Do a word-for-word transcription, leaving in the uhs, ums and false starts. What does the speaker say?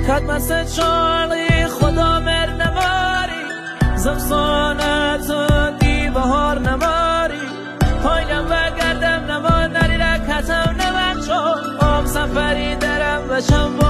مثل چالی خدا مر نماری زمستانتون دی بهار نماری پایم و گردم نما نری رکتم نمچو آم سفری درم و شنبا